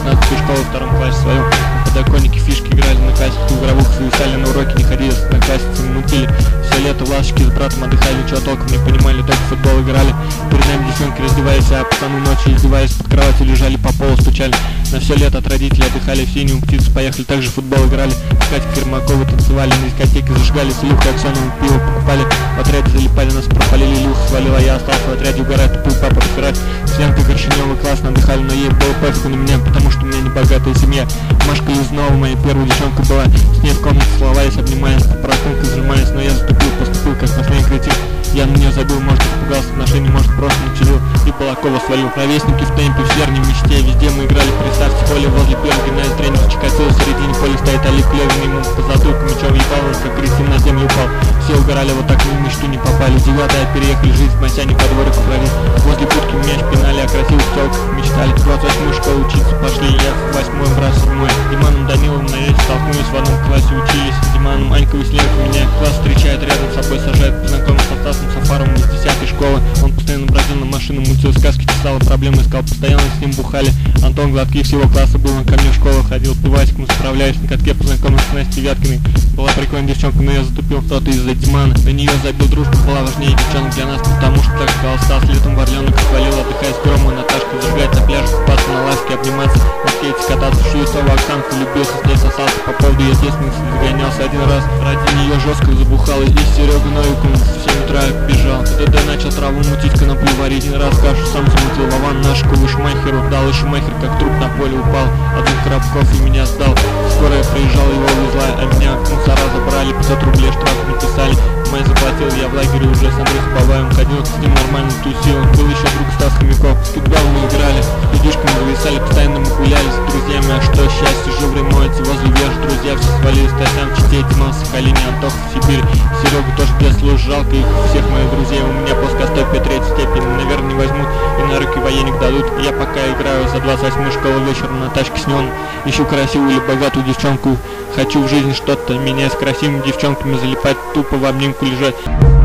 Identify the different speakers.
Speaker 1: 16 школы в 2 классе своем. На подоконнике фишки играли, на кассету игровых зависали, на уроки не ходили, с одноклассницами мутили. Все лето в лавочке с братом отдыхали, ничего толком не понимали, только в футбол играли. Перед нами девчонки раздевались, а пацаны ночью издеваясь под кроватью лежали, по полу стучали. На все лето от родителей отдыхали, в синюю птицу поехали, также в футбол играли. С Катей Ермаковой танцевали, на дискотеке зажигали, с Илюхой Аксеновым пиво покупали. В отряде залипали, нас пропалили, Илюха свалила, я остался в отряде угорать, тупой папа разбирать. С Ленкой Горшиневой классно отдыхали, но ей было пофигу на меня, потому что у меня не богатая семья. Машка Юзнова, моя первая девчонка была, с ней в комнате целовались, обнимались, по простынкам сжимались, но я поступил как последний кретин. Я на нее забыл, может испугался отношений, может просто началил и Балакова свалил. Ровесники в темпе, в серне, мечте, везде мы играли, представьте, в поле возле первого гимназии тренер Чикатило, в середине поля стоит Олег Левин, ему по затылку мячом ебал, он как кретин на землю упал. Все угорали, вот так мы в мечту не попали. 9-я переехали жить в Масяне, по дворику брали. Возле будки мяч пинали, о красивых телках мечтали. В 28-ю школу учиться пошли, я в 8-й, брат в 7-й. Диманом Даниловым на речь столкнулись, в одном классе учились. Диманом Аньковой с Ленкой меня класс встречает, рядом с собой сажает, познакомился с Стасом Сафаровым из 10-й школы. Он постоянно бродил на машину, мутил сказки, чесал, проблемы искал, постоянно с ним бухали. Антон Гладких всего класса был, он ко мне в школу ходил, пивасик мы справлялись, на катке познакомился с Настей Вяткиной. Была прикольная девчонка, но я затупил, кто-то из-за Димана. На нее забил, дружба была важнее девчонок для нас, потому что так сказал Стас, летом в Орленок свалил, отдыхая с Громой, Наташкой, зажигать на пляже, купаться на лавке, обниматься, на скейте кататься. Шуйцова Оксанка влюбился, с ней сосался, по поводу ее тесницы загонялся один раз. Ради нее жестко забухал, и Серега Новиком в 7 утра бежал. ДД начал траву мутить, коноплю варить, один раз кашу сам замутил, Вован наш Шумахеру дал, и Шумахер как труп на поле упал, от 2 коробков и меня сдал. Скорая приезжала, его везла, а меня мусора забрали, 500 рублей штраф написали. Май заплатил, я в лагере уже с Андреем Бабаем ходил, с ним нормально тусил. Был еще друг Стас Хомяков, в футбол мы играли, с людишками зависали, постоянно мы гуляли с друзьями. А что счастье, живы моется возле веж, друзья все свалились, Тасян в Чите, Диман в Сахалине, Антох в Сибирь. Серега тоже где служит, жалко их всех моих друзей, у меня после Костопия 3-й степени, наверное, не возьмут и на руки военник дадут. Я пока играю за 28-ю школу вечером на тачке с неон, ищу красивую или богатую девчонку, хочу в жизни что-то менять, с красивыми девчонками залипать, тупо в обнимку лежать.